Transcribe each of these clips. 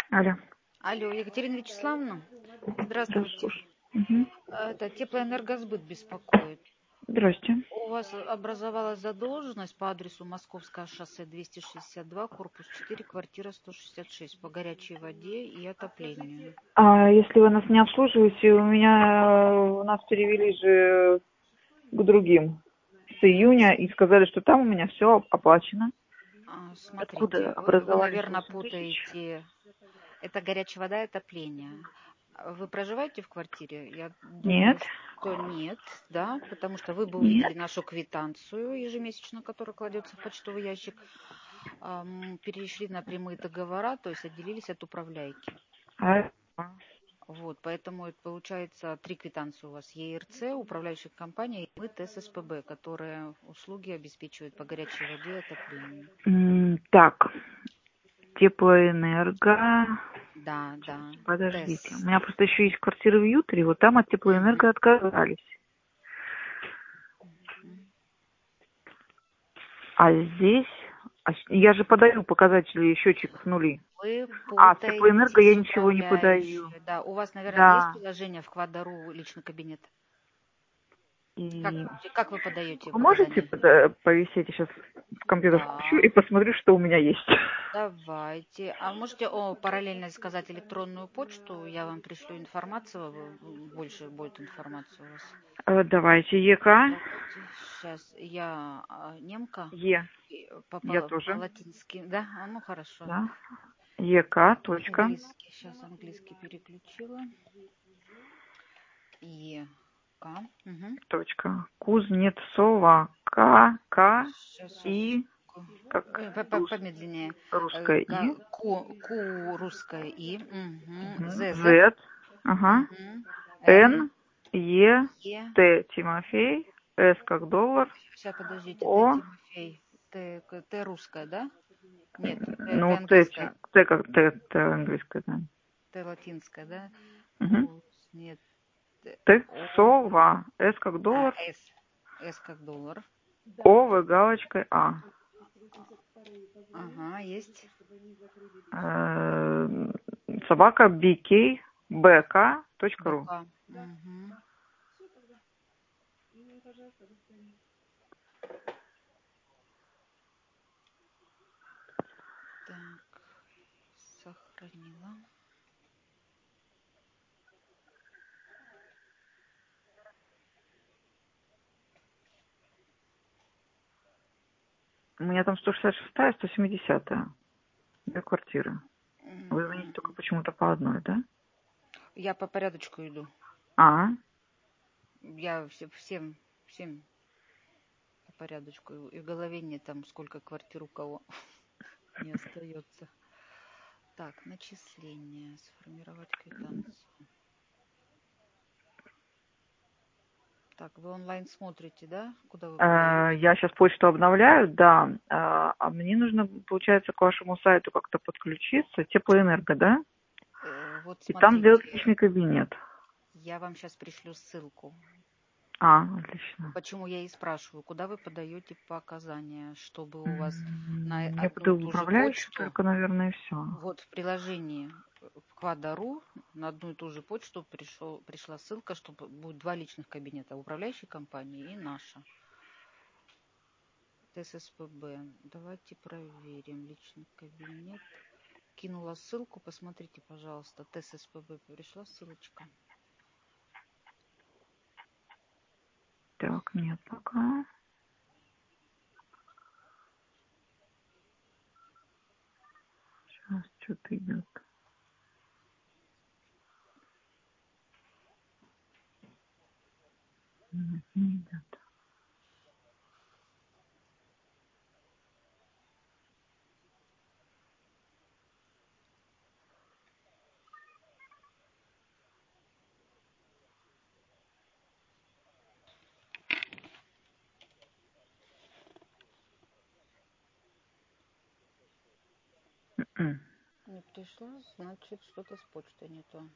Алло. Алло, Екатерина Вячеславовна, Да, здравствуйте. слушай. Угу. Это Теплоэнергосбыт беспокоит. Здрасте. У вас образовалась задолженность по адресу Московское шоссе 262, корпус 4, квартира 166 по горячей воде и отоплению. А если вы нас не обслуживаете, у нас перевели же к другим с июня и сказали, что там у меня все оплачено. Откуда Смотрите, вы, образовались наверное, 8 000? путаете. Это горячая вода и отопление. Вы проживаете в квартире? Я Нет, думаю, что нет, да, потому что вы бы нет. увидели нашу квитанцию ежемесячно, которая кладется в почтовый ящик. Перешли на прямые договора, то есть отделились от управляйки. А, Вот, поэтому это получается 3 квитанции у вас. ЕРЦ, управляющая компания, и мы ТССПБ, которые услуги обеспечивают по горячей воде и отоплению. Так, теплоэнерго. Да, Сейчас, да, подождите. У ТЭС. меня просто еще есть квартира в Ютре, вот там от теплоэнерго Мгм. отказались. А здесь... Я же подаю показатели счетчиков нули. Вы А в путаете теплоэнерго я с ничего не подаю. управляющей. Да, у вас, наверное, есть Да. приложение в Квадару личный кабинет? Как, И как вы подаете вы можете показания? повисеть, я сейчас в компьютер включу и Да, посмотрю, что у меня есть. давайте. А можете параллельно сказать электронную почту? Я вам пришлю информацию, больше будет информации у вас. Давайте. ЕК. Давайте. Сейчас я немка Е. и Я по тоже. латински. Да, ну хорошо. Да. ЕК. Точка. Английский. Сейчас английский переключила. К. Угу. Точка. Кузнецова. К. Сейчас. И. Как Помедленнее. русское И. Ку русское И. Угу. Угу. ЗЗ. Z. Ага. Угу. Н. Н. Е. Е. Т. Тимофей. С как доллар. Сейчас, подождите. Т О. Тимофей. Т русская, да? Нет, Т Ну, английская. Т как Т английское, да. Т латинская, да? Угу. Нет. Т. О. Сова. С как доллар. С. С как доллар. О. В галочкой А. Ага, есть. Э, Собака bkbk.ru. БК. Угу. Так, сохранила. У меня там 166-я, 170-я. Две квартиры. Вы звоните только почему-то по одной, да? Я по порядочку иду. А, Я всем по порядочку. И в голове нет там, сколько квартир у кого не остается. Так, начисление. Сформировать квитанцию. Так, вы онлайн смотрите, да? Куда вы подаете? я сейчас почту обновляю, да. А мне нужно, получается, к вашему сайту как-то подключиться. Теплоэнерго, да? Вот И там смотрите, сделать личный кабинет. я вам сейчас пришлю ссылку. Отлично. Почему я и спрашиваю, куда вы подаете показания, чтобы у вас на Я одну и подаю в ту же управляющую почту, только, наверное, и все. вот в приложении в Квадару на одну и ту же почту пришла ссылка, что будет 2 личных кабинета, управляющей компании и наша. ТССПБ. Давайте проверим. Личный кабинет. Кинула ссылку, посмотрите, пожалуйста. ТССПБ пришла ссылочка. Так, нет пока. Сейчас что-то идет. Нет, не идет. Не пришла, значит, что-то с почтой не то.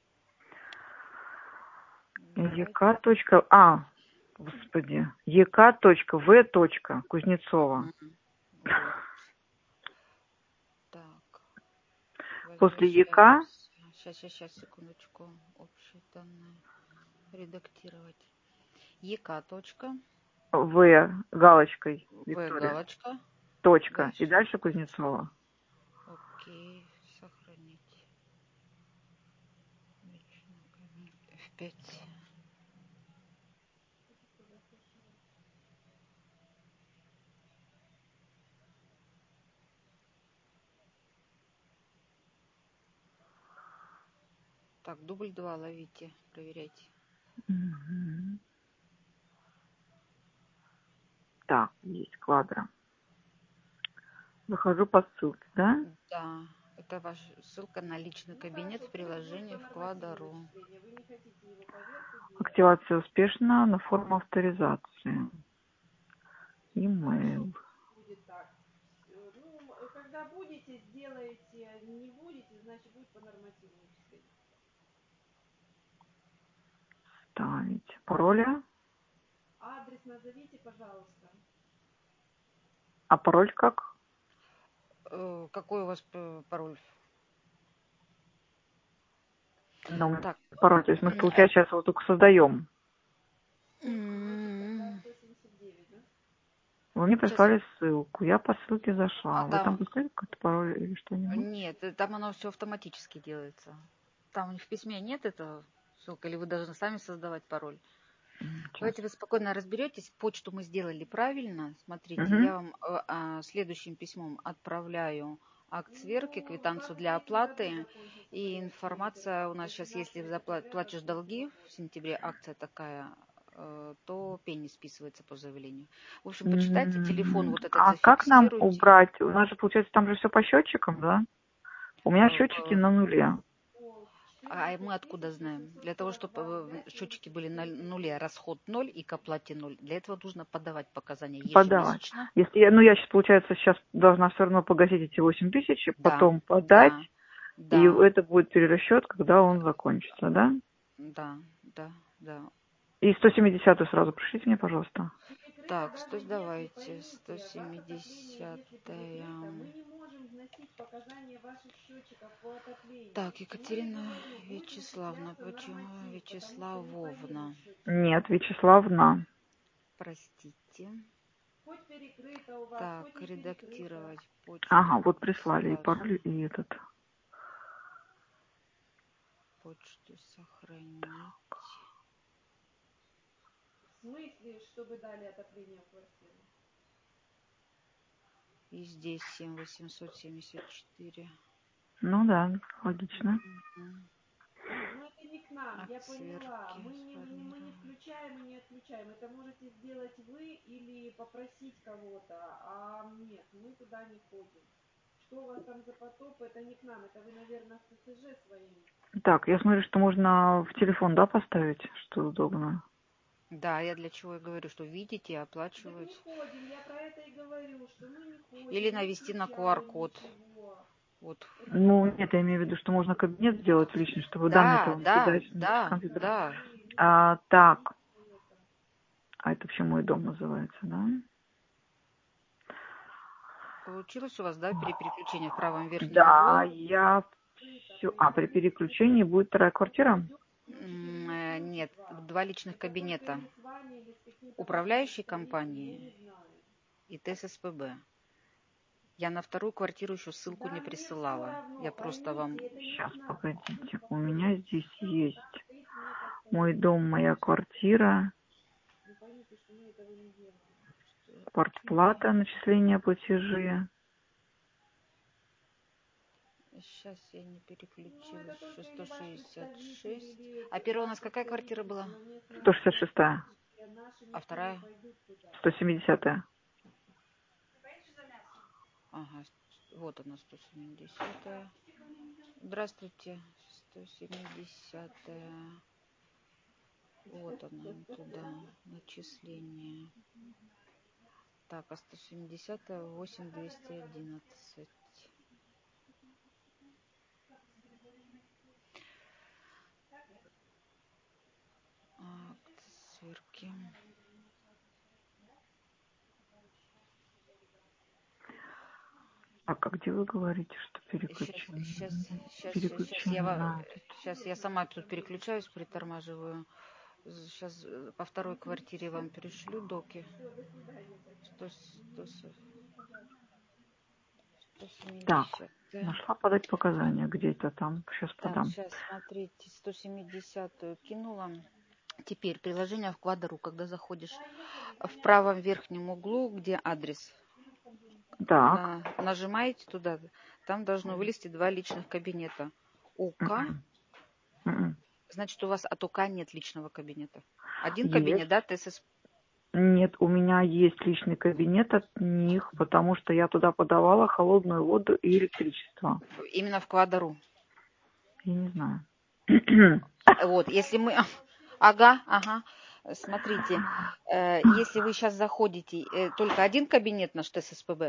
ЕК. Давайте. Господи. ЕК.В. Кузнецова. Вот. Так. После ЕК Сейчас, секундочку. Общие данные. Редактировать. ЕК точка. В галочкой В Виктория. галочка. Точка. Дальше. И дальше Кузнецова. Окей. Сохранить. F5. Так, дубль 2 ловите, проверяйте. Угу. Так, есть квадро. Захожу по ссылке, да? Да, это ваша ссылка на личный кабинет в приложении Вклада.ру. Активация успешна на форму авторизации. Email. Когда будете, сделаете, не будете, значит будет по нормативному числению. Ставить. Пароля. Адрес назовите, пожалуйста. А пароль как? Какой у вас пароль? Ну, Так. пароль, то есть мы, получается, сейчас его только создаем. Вы мне прислали ссылку, я по ссылке зашла. Вы там пускали какой-то пароль или что-нибудь? Нет, там оно все автоматически делается. Там в письме нет этого ссылка, или вы должны сами создавать пароль. Давайте вы спокойно разберетесь. Почту мы сделали правильно. Смотрите, я вам следующим письмом отправляю акт сверки, квитанцию для оплаты. И информация у нас сейчас, если платишь долги, в сентябре акция такая, то пени списывается по заявлению. В общем, почитайте, телефон вот этот зафиксируйте. Как нам убрать? У нас же, получается, там же все по счетчикам, да? У меня счетчики на нуле. А мы откуда знаем? Для того, чтобы счетчики были на нуле, расход 0 и к оплате 0, для этого нужно подавать показания ежемесячно. Если я сейчас, получается, должна все равно погасить эти 8 тысяч, потом подать, и это будет перерасчет, когда он закончится, да? Да. И 170-ю сразу пришлите мне, пожалуйста. Так, давайте, 170-я. Так, Екатерина Вячеславовна, почему Вячеславовна? Нет, Вячеславна. Простите. Так, редактировать почту. Ага, вот прислали и пароль, и этот. Почту сохранить. В смысле, чтобы дали отопление в квартиру? И здесь 7874. Ну да, логично. Ну это не к нам, я поняла. Мы не включаем и не отключаем. Это можете сделать вы или попросить кого-то, а нет, мы туда не ходим. Что у вас там за потоп, это не к нам, это вы, наверное, в ТСЖ своим. Так, я смотрю, что можно в телефон, да, поставить, что удобно. Да, я для чего и говорю, что видите и оплачивать. Так не ходим, я про это и говорю, что мы не ходим. Или навести на QR-код. Вот. Ну, нет, я имею в виду, что можно кабинет сделать личный, чтобы данные-то вам кидать с компьютера. Так. А это вообще мой дом называется, да? Получилось у вас, да, переключение в правом верхнем углу? Да, я все. При переключении будет вторая квартира? Нет, 2 личных кабинета. Управляющей компании и ТССПБ. Я на вторую квартиру еще ссылку не присылала. Я просто вам... Сейчас, погодите. У меня здесь есть мой дом, моя квартира. Квартплата, начисление платежи. Сейчас я не переключилась. 166. А первая у нас какая квартира была? 166-я. А вторая? 170-я. Ага, вот она, 170-я. Здравствуйте, 170-я. Вот она, туда, начисление. Так, а 170-я, 8211. Акт сверки. Так, а где вы говорите, что переключение на этот? Сейчас я сама тут переключаюсь, притормаживаю. Сейчас по второй квартире вам перешлю доки. 170. Так, нашла подать показания. Где это там? Сейчас Так, подам. сейчас смотрите, 170-ю кинула. Теперь приложение в Квадру, когда заходишь в правом верхнем углу, где адрес, Так. нажимаете туда, там должно вылезти 2 личных кабинета. УК, значит, у вас от УК нет личного кабинета. Один кабинет, да, ТСС? Нет, у меня есть личный кабинет от них, потому что я туда подавала холодную воду и электричество. Именно в Квадру. Я не знаю. Вот, если мы... Ага. Смотрите, если вы сейчас заходите, только один кабинет наш ТССПБ,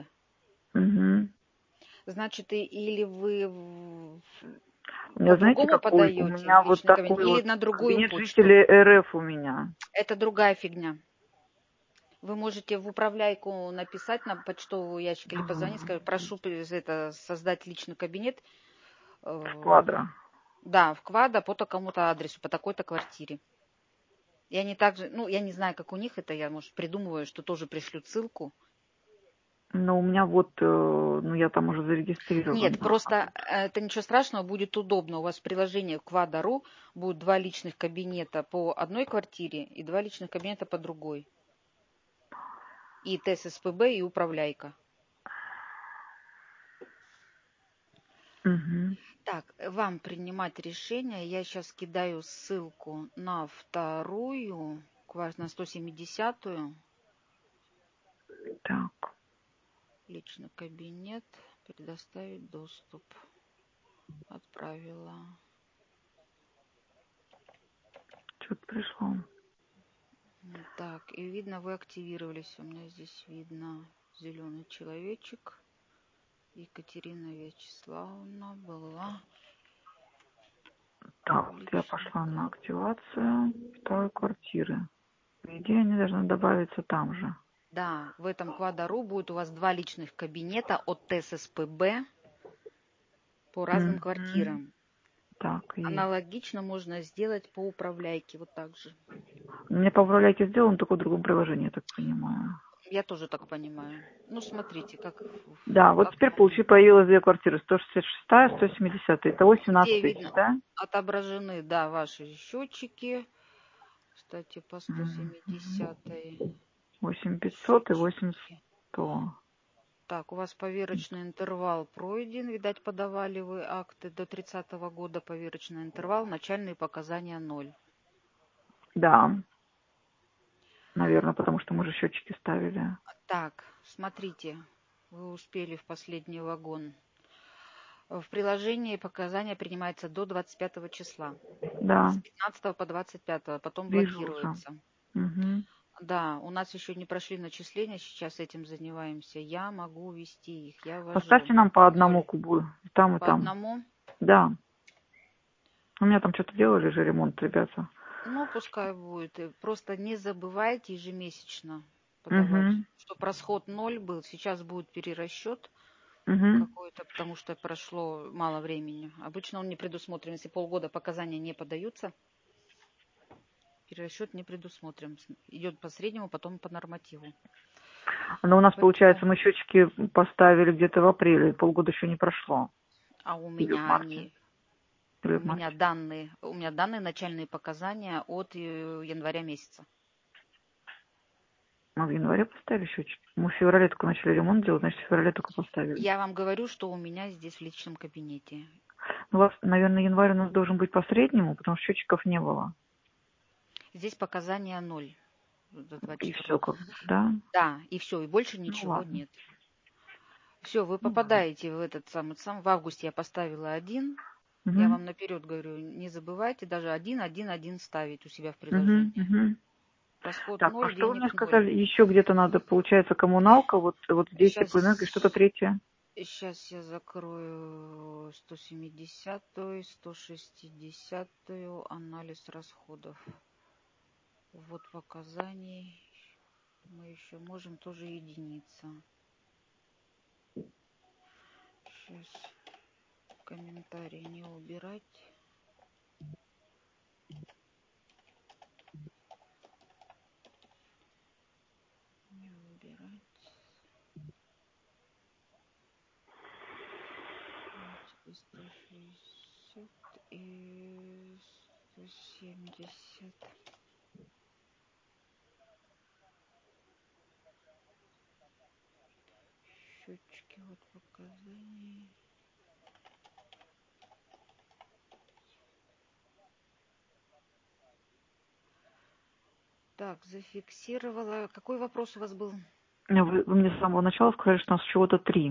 значит, или вы знаете, по-другому какой? подаете У меня вот личный кабинет, такой или вот на другую кабинет почту. жителей РФ у меня. Это другая фигня. Вы можете в управляйку написать на почтовый ящик или позвонить, сказать, прошу создать личный кабинет. В Квадро. Да, в Квадро по такому-то адресу, по такой-то квартире. И они также, я не знаю, как у них это, я, может, придумываю, что тоже пришлют ссылку. Но у меня вот, я там уже зарегистрирована. Нет, просто это ничего страшного, будет удобно. У вас в приложении Квадро будет 2 личных кабинета по одной квартире и 2 личных кабинета по другой. И ТССПБ, и управляйка. Так, вам принимать решение. Я сейчас кидаю ссылку на вторую, на 170-ю. Так. Личный кабинет. Предоставить доступ. Отправила. Что-то пришло. Так, и видно, вы активировались. У меня здесь видно зеленый человечек. Екатерина Вячеславовна была. Так, вот я пошла на активацию второй квартиры. По идее, они должны добавиться там же. Да, в этом Квадру будет у вас 2 личных кабинета от ТССПБ по разным квартирам. Так, есть. Аналогично можно сделать по управляйке, вот так же. У меня по управляйке сделано, только в другом приложении, я так понимаю. Я тоже так понимаю. Смотрите, как... Да, вот теперь появилось 2 квартиры, 166-я, 170-я. Итого 17 тысяч, да? Отображены, да, ваши счетчики. Кстати, по 170-й. 8500 и 8100. Так, у вас поверочный интервал пройден. Видать, подавали вы акты до 30-го года. Поверочный интервал. Начальные показания 0. Да. Наверное, потому что мы же счетчики ставили. Так, смотрите. Вы успели в последний вагон. В приложении показания принимаются до 25 числа. Да. С 15 по 25, потом Вижу блокируются. Угу. Да, у нас еще не прошли начисления, сейчас этим занимаемся. Я могу ввести их, я ввожу. Поставьте нам по одному кубу, там и по там. Одному? Да. У меня там что-то делали же ремонт, ребята. Пускай будет. Просто не забывайте ежемесячно подавать, чтобы расход 0 был. Сейчас будет перерасчет какой-то, потому что прошло мало времени. Обычно он не предусмотрен. Если полгода показания не подаются, перерасчет не предусмотрен. Идет по среднему, потом по нормативу. Но у нас, получается, мы счетчики поставили где-то в апреле, полгода еще не прошло. А у меня они... У меня данные начальные показания от января месяца. Мы в январе поставили счетчики. Мы в феврале только начали ремонт делать, значит, в феврале только поставили. Я вам говорю, что у меня здесь в личном кабинете. У вас, наверное, январь у нас должен быть по среднему, потому что счетчиков не было. Здесь показания 0. И все, да? Да, и все, и больше ничего нет. Все, вы попадаете в этот в августе я поставила 1. Я вам наперед говорю, не забывайте даже 1 ставить у себя в приложении. Расход так, 0, а что вы мне 0. сказали? Еще где-то надо, получается, коммуналка, вот здесь теплоэнерго, что-то третье. Сейчас я закрою 170-ю, 160-ю, анализ расходов. Вот показаний. Мы еще можем тоже единица. Сейчас комментарии не убирать. Не убирать. 460 и 170. Счетчики вот показаний. Так, зафиксировала. Какой вопрос у вас был? Вы мне с самого начала сказали, что у нас чего-то 3.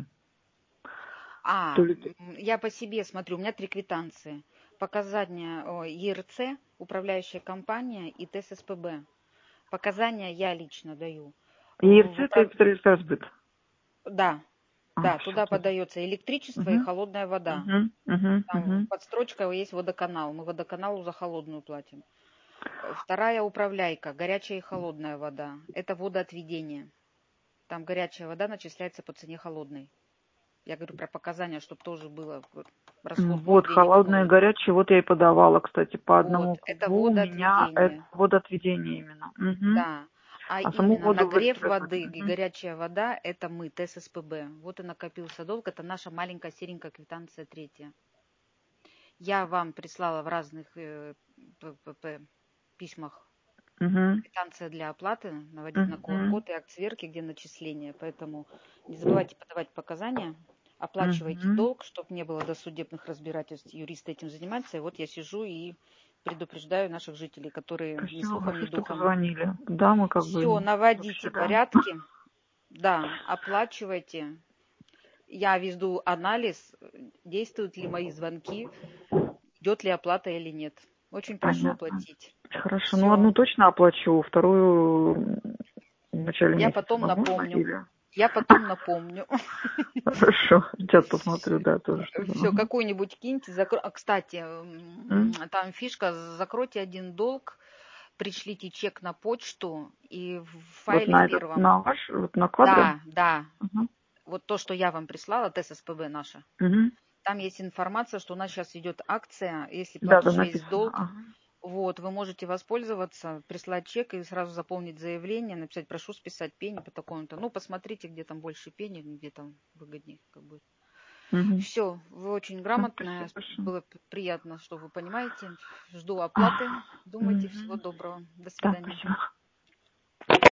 Я по себе смотрю, у меня 3 квитанции. Показания ЕРЦ, управляющая компания, и ТССПБ. Показания я лично даю. ЕРЦ это электросбыт. Да, да, туда подается электричество и холодная вода. Там подстрочка есть водоканал. Мы водоканалу за холодную платим. Вторая управляйка, горячая и холодная вода. Это водоотведение. Там горячая вода начисляется по цене холодной. Я говорю про показания, чтобы тоже было расход. Вот, холодная и горячая, вот я и подавала, кстати, по одному вот, это кубу у меня это водоотведение именно. Да, именно нагрев воды и горячая вода, это мы, ТССПБ. Вот и накопился долг, это наша маленькая серенькая квитанция 3. Я вам прислала в разных письмах квитанция для оплаты, наводить на QR-код и акт сверки, где начисление. Поэтому не забывайте подавать показания, оплачивайте долг, чтобы не было досудебных разбирательств. Юристы этим занимаются. И вот я сижу и предупреждаю наших жителей, которые ни слухом, ни духом. Позвонили. Да, мы все, наводите порядки. Да, оплачивайте. Я веду анализ, действуют ли мои звонки, идет ли оплата или нет. Очень прошу оплатить. Хорошо, ну одну точно оплачу, вторую в начале месяца. Я потом напомню. Хорошо, сейчас посмотрю, да, тоже. Все, какой-нибудь киньте. Кстати, там фишка, закройте один долг, пришлите чек на почту и в файле первом. На ваш, на квадрат? Да. Вот то, что я вам прислала, ТССПБ наша. Там есть информация, что у нас сейчас идет акция, если платишь весь долг. Вот, вы можете воспользоваться, прислать чек и сразу заполнить заявление, написать, прошу списать пени по такому-то. Ну, посмотрите, где там больше пени, где там выгоднее, как бы. Все, вы очень грамотная. Было приятно, что вы понимаете. Жду оплаты. Думайте, всего доброго. До свидания.